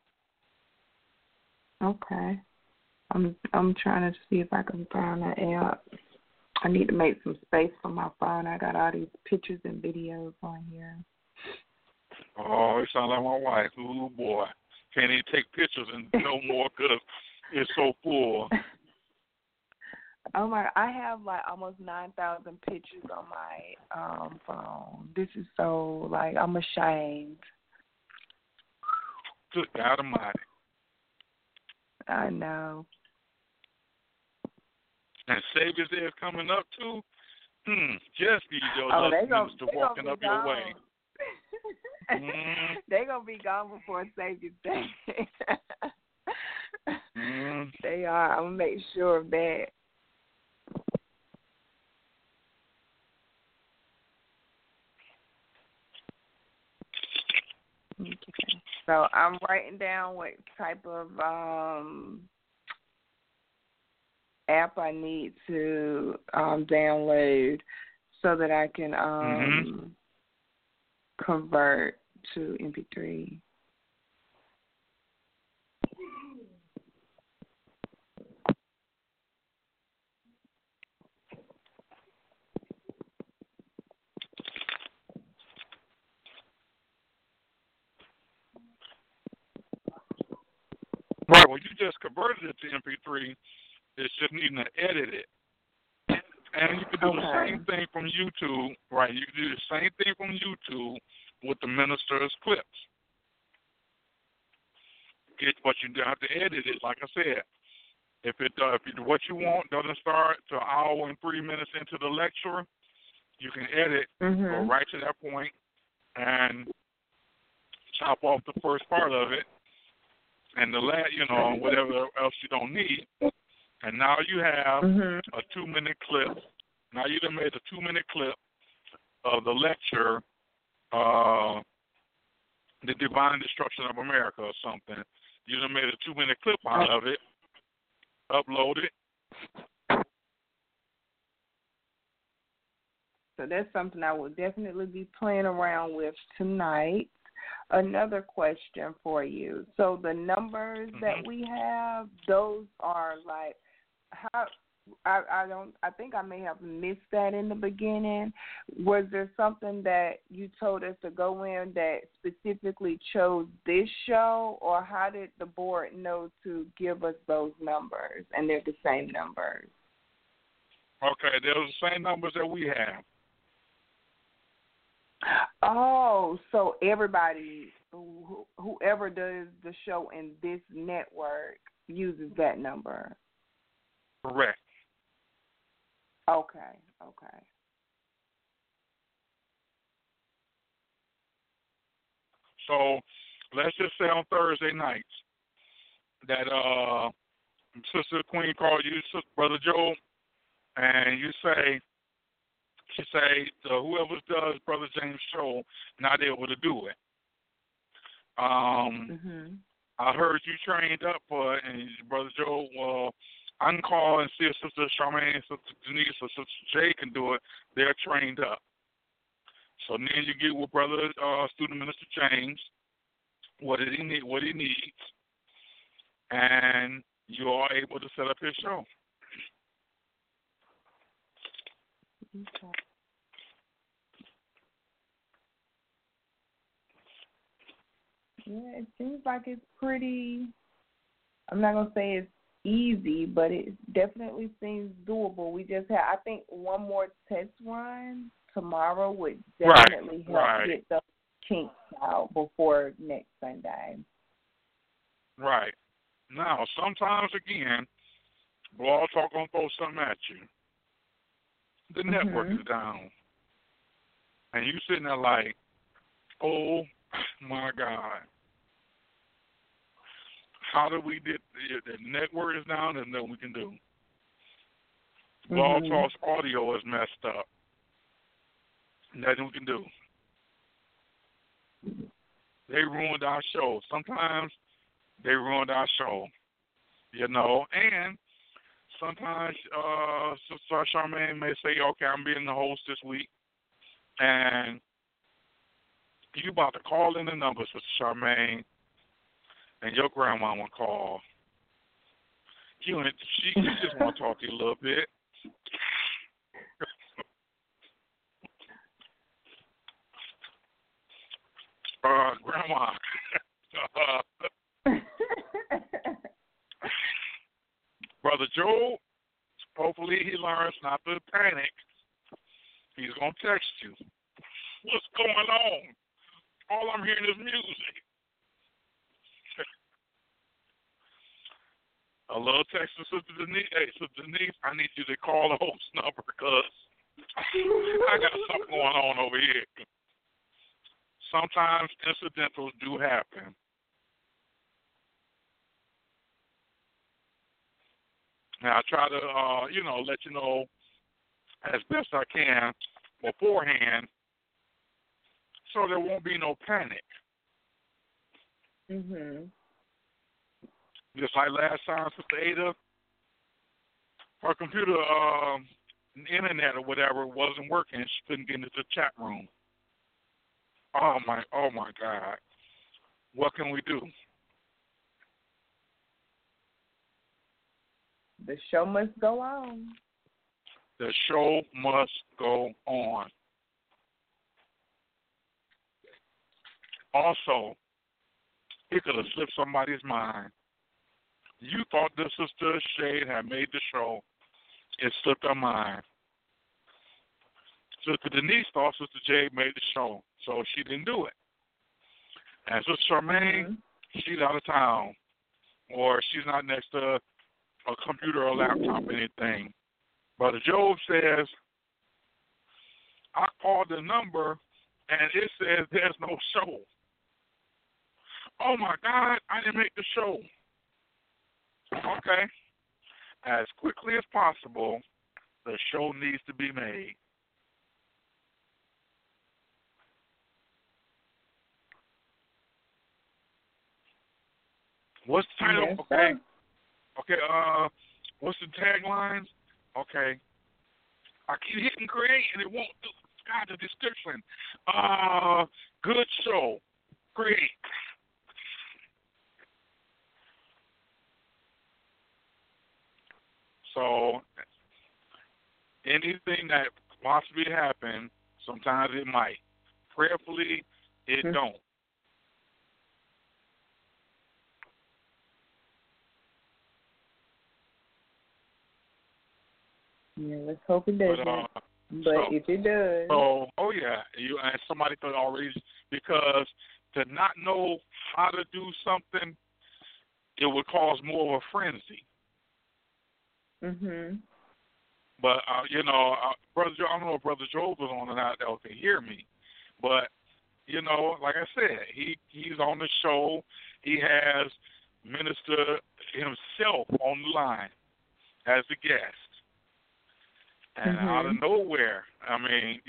Okay. I'm trying to see if I can find that app. I need to make some space for my phone. I got all these pictures and videos on here. Oh, it sounds like my wife. Ooh, boy. Can't even take pictures and no more because it's so full. Oh my! I have like almost 9,000 pictures on my phone. This is so I'm ashamed. Good God Almighty! I know. And Savior's Day is coming up too. Just these ministers walking up your way. They're gonna be gone before Savior's Day. They are. I'm gonna make sure of that. Okay. So I'm writing down what type of app I need to download so that I can convert to MP3. Right, well, you just converted it to MP3. It's just needing to edit it. And you can do the same thing from YouTube, right? You can do the same thing from YouTube with the minister's clips. But you have to edit it, like I said. If what you want doesn't start to an hour and 3 minutes into the lecture, you can edit, go right to that point, and chop off the first part of it, and the last, whatever else you don't need. And now you have a 2-minute clip. Now you done made a 2-minute clip of the lecture, The Divine Destruction of America or something. You done made a 2-minute clip out of it, upload it. So that's something I will definitely be playing around with tonight. Another question for you. So the numbers that we have, those are how I think I may have missed that in the beginning. Was there something that you told us to go in that specifically chose this show, or how did the board know to give us those numbers, and they're the same numbers? Okay, they're the same numbers that we have. Oh, so everybody, whoever does the show in this network uses that number. Correct. Okay. So let's just say on Thursday nights that Sister Queen called you, Brother Joe, and she say whoever does Brother James' show not able to do it. I heard you trained up for it, and Brother Joe, I can call and see if Sister Charmaine, Sister Denise, or Sister Jay can do it. They're trained up. So then you get with Brother Student Minister James, what he needs, and you are able to set up his show. Okay. Yeah, it seems like it's pretty. I'm not gonna say it's easy, but it definitely seems doable. We just have, I think, one more test run tomorrow would definitely help get the kinks out before next Sunday. Right. Now, sometimes again, Blog Talk gonna throw something at you. The network is down, and you sitting there like, oh my God. How do we get the network is down? There's nothing we can do. Blog Talk's audio is messed up. Nothing we can do. They ruined our show. Sometimes they ruined our show, you know. And sometimes Sister Charmaine may say, okay, I'm being the host this week, and you about to call in the number, Sister Charmaine, and your grandmama call. She just want to talk to you a little bit. Grandma. Brother Joe, hopefully he learns not to panic. He's going to text you. What's going on? All I'm hearing is music. A little text to Sister Denise. Hey, Sister Denise, I need you to call the host number because I got something going on over here. Sometimes incidentals do happen. Now, I try to, let you know as best I can beforehand so there won't be no panic. Just like last time, Sister Ada, her computer, internet or whatever wasn't working. She couldn't get into the chat room. Oh my God. What can we do? The show must go on. The show must go on. Also, it could have slipped somebody's mind. You thought this Sister Shade had made the show. It slipped her mind. Sister Denise thought Sister Jade made the show, so she didn't do it. And Sister Charmaine, she's out of town, or she's not next to a computer or laptop or anything. Brother Job says, I called the number, and it says there's no show. Oh, my God, I didn't make the show. Okay. As quickly as possible, the show needs to be made. What's the title? Yes, okay. sir. Okay, what's the taglines? Okay. I keep hitting create and it won't do. God, the description. Good show. Create. So, anything that possibly happen, sometimes it might. Prayerfully, it don't. Yeah, let's hope it doesn't. But if it does. So, and somebody could already, because to not know how to do something, it would cause more of a frenzy. But, Brother Joe, I don't know if Brother Joe was on or not that can hear me. But, like I said, he's on the show. He has Minister himself on the line as a guest. And out of nowhere, I mean,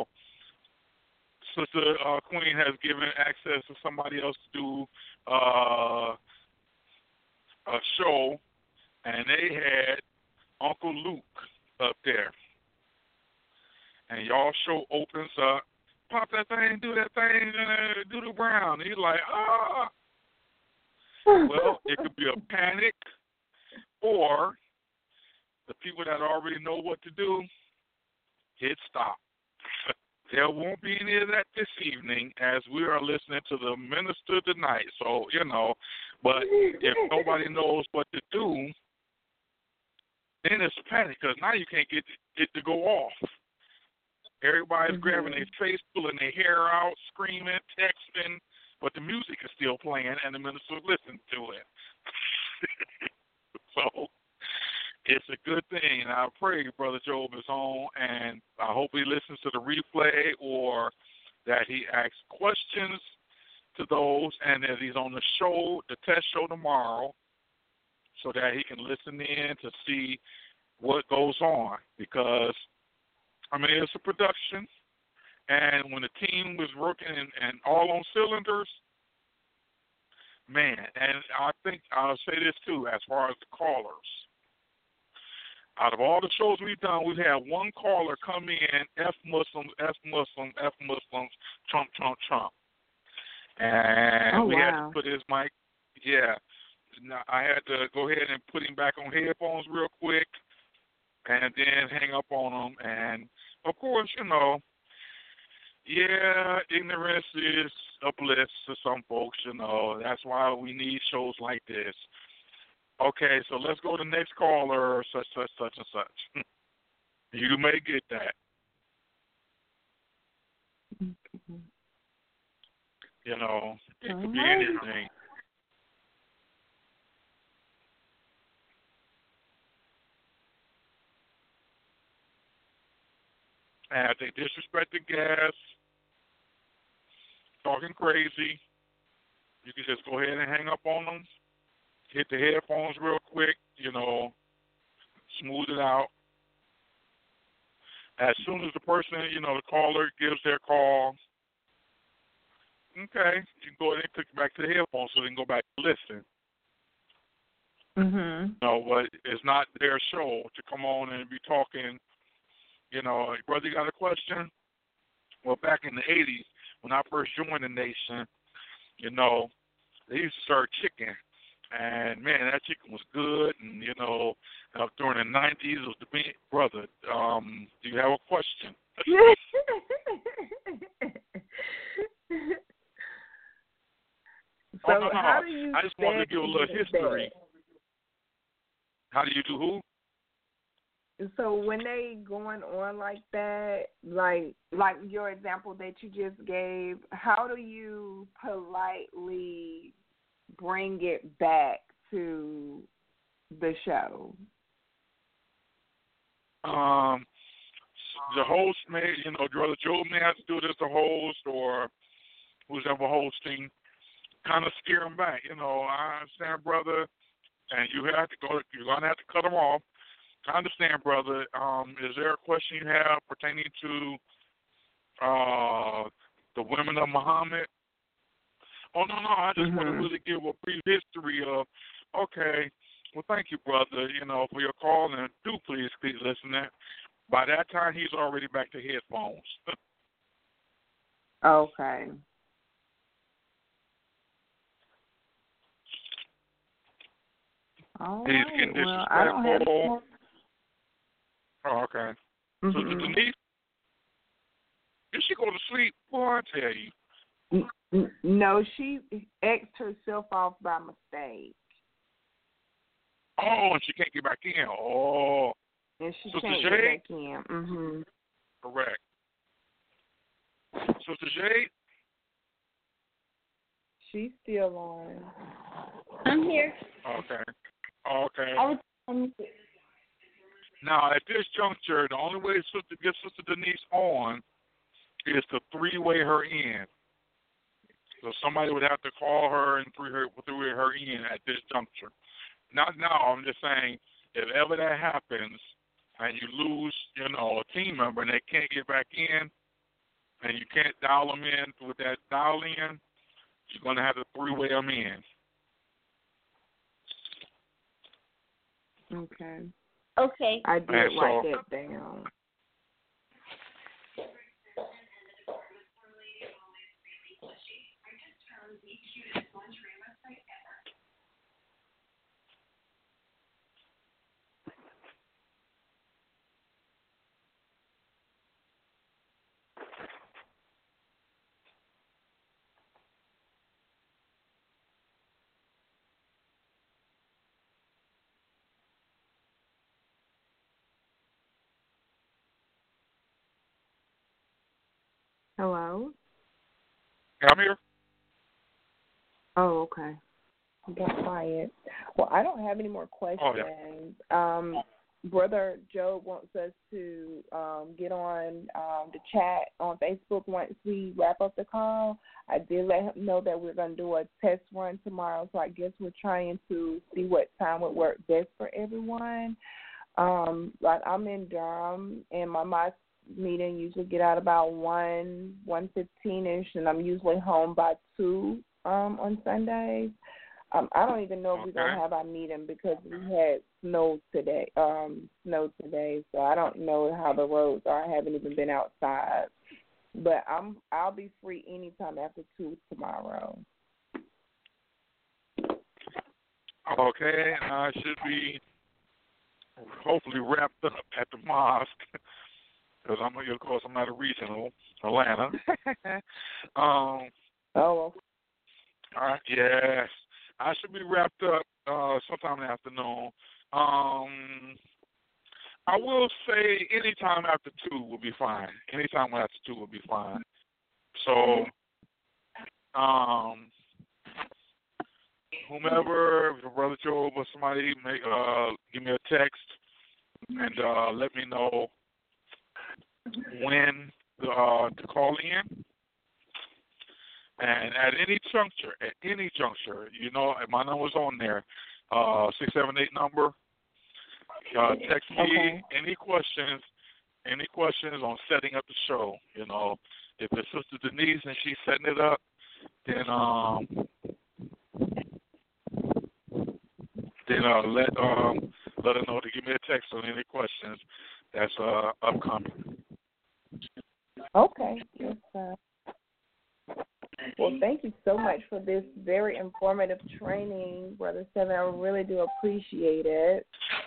Sister Queen has given access to somebody else to do a show, and they had Uncle Luke up there. And y'all show opens up pop that thing, do that thing, do the brown. And he's like, ah. Well, it could be a panic, or the people that already know what to do, hit stop. There won't be any of that this evening as we are listening to the minister tonight. So, but if nobody knows what to do, then it's panic because now you can't get it to go off. Everybody's grabbing their face, pulling their hair out, screaming, texting, but the music is still playing and the minister's listening to it. So it's a good thing. And I pray Brother Job is on, and I hope he listens to the replay or that he asks questions to those, and that he's on the show, the test show tomorrow, so that he can listen in to see what goes on. Because, it's a production, and when the team was working and all on cylinders, man, and I think I'll say this too, as far as the callers. Out of all the shows we've done, we've had one caller come in, F Muslims, F Muslims, F Muslims, Trump, Trump, Trump. And we had to put his mic, Now, I had to go ahead and put him back on headphones real quick and then hang up on him. And, of course, ignorance is a bliss to some folks, That's why we need shows like this. Okay, so let's go to the next caller, such, and such. You may get that. It could be anything. And if they disrespect the guests, talking crazy, you can just go ahead and hang up on them, hit the headphones real quick, smooth it out. As soon as the person, the caller gives their call, okay, you can go ahead and click back to the headphones so they can go back and listen. But it's not their show to come on and be talking, brother, you got a question? Well, back in the 80s, when I first joined the nation, they used to serve chicken. And, man, that chicken was good. And, during the 90s, it was the big brother. Do you have a question? So how do you I just wanted to give a little history. How do you do who? So when they going on like that, like your example that you just gave, how do you politely bring it back to the show? The host may, Brother Joe may have to do it as the host or who's ever hosting, kind of steer them back. I understand, brother, and you're going to have to cut them off. I understand, brother. Is there a question you have pertaining to the women of Muhammad? Oh, no, I just want to really give a brief history of, okay, well, thank you, brother, for your call, and do please keep listening. By that time, he's already back to headphones. Okay. All he's right. getting Well, I don't have disrespectful. Oh, okay. So Denise, did she go to sleep? Boy, I tell you. No, she X'd herself off by mistake. Oh, and she can't get back in. Oh. And she Sister can't Jade? get back in. Correct. Sister Jade? She's still on. I'm here. Okay. Now, at this juncture, the only way to get Sister Denise on is to three-way her in. So somebody would have to call her and three-way her in at this juncture. Not now. I'm just saying, if ever that happens and you lose, a team member and they can't get back in and you can't dial them in with that dial-in, you're going to have to three-way them in. Okay. Okay. I did write that down. Hello? I'm here. Oh, okay. You got quiet. Well, I don't have any more questions. Oh, yeah. Brother Joe wants us to get on the chat on Facebook once we wrap up the call. I did let him know that we're going to do a test run tomorrow, so I guess we're trying to see what time would work best for everyone. Like I'm in Durham, and my meeting usually get out about 1:15ish, and I'm usually home by 2 on Sundays. I don't even know if we're gonna have our meeting because we had snow today. So I don't know how the roads are. I haven't even been outside, but I'll be free anytime after 2 tomorrow. Okay, and I should be hopefully wrapped up at the mosque because of course, I'm at a regional, Atlanta. Oh. All right. Yes. I should be wrapped up sometime in the afternoon. I will say anytime after 2 will be fine. Anytime after 2 will be fine. So, whomever, if Brother Job or somebody, give me a text and let me know when to call in. And at any juncture, you know, my number's on there, 678 number. Text me any questions on setting up the show. You know, if it's Sister Denise and she's setting it up, then let her know to give me a text on any questions that's upcoming. Okay. Yes, sir. Well, thank you so much for this very informative training, Brother Seven. I really do appreciate it.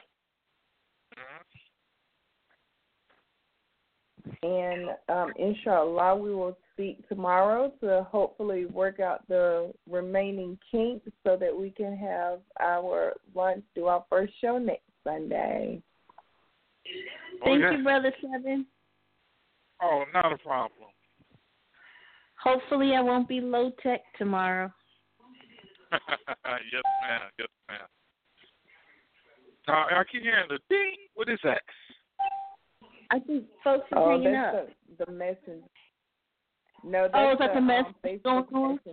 And inshallah, we will speak tomorrow to hopefully work out the remaining kinks so that we can have our lunch, do our first show next Sunday. Thank you, Brother Seven. Oh, not a problem. Hopefully I won't be low tech tomorrow. Yes, ma'am. Yes, ma'am. I keep hearing the ding. What is that? I think folks are hanging up. The messenger. No, that's is that the message going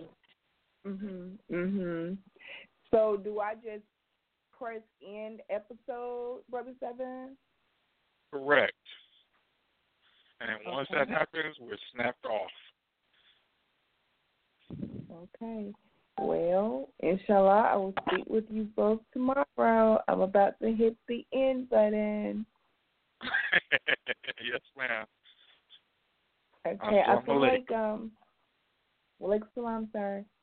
on? So do I just press end episode, Brother Seven? Correct. And once that happens, we're snapped off. Okay. Well, inshallah, I will speak with you both tomorrow. I'm about to hit the end button. Yes, ma'am. Okay, I feel like, Walaikum salam, sir.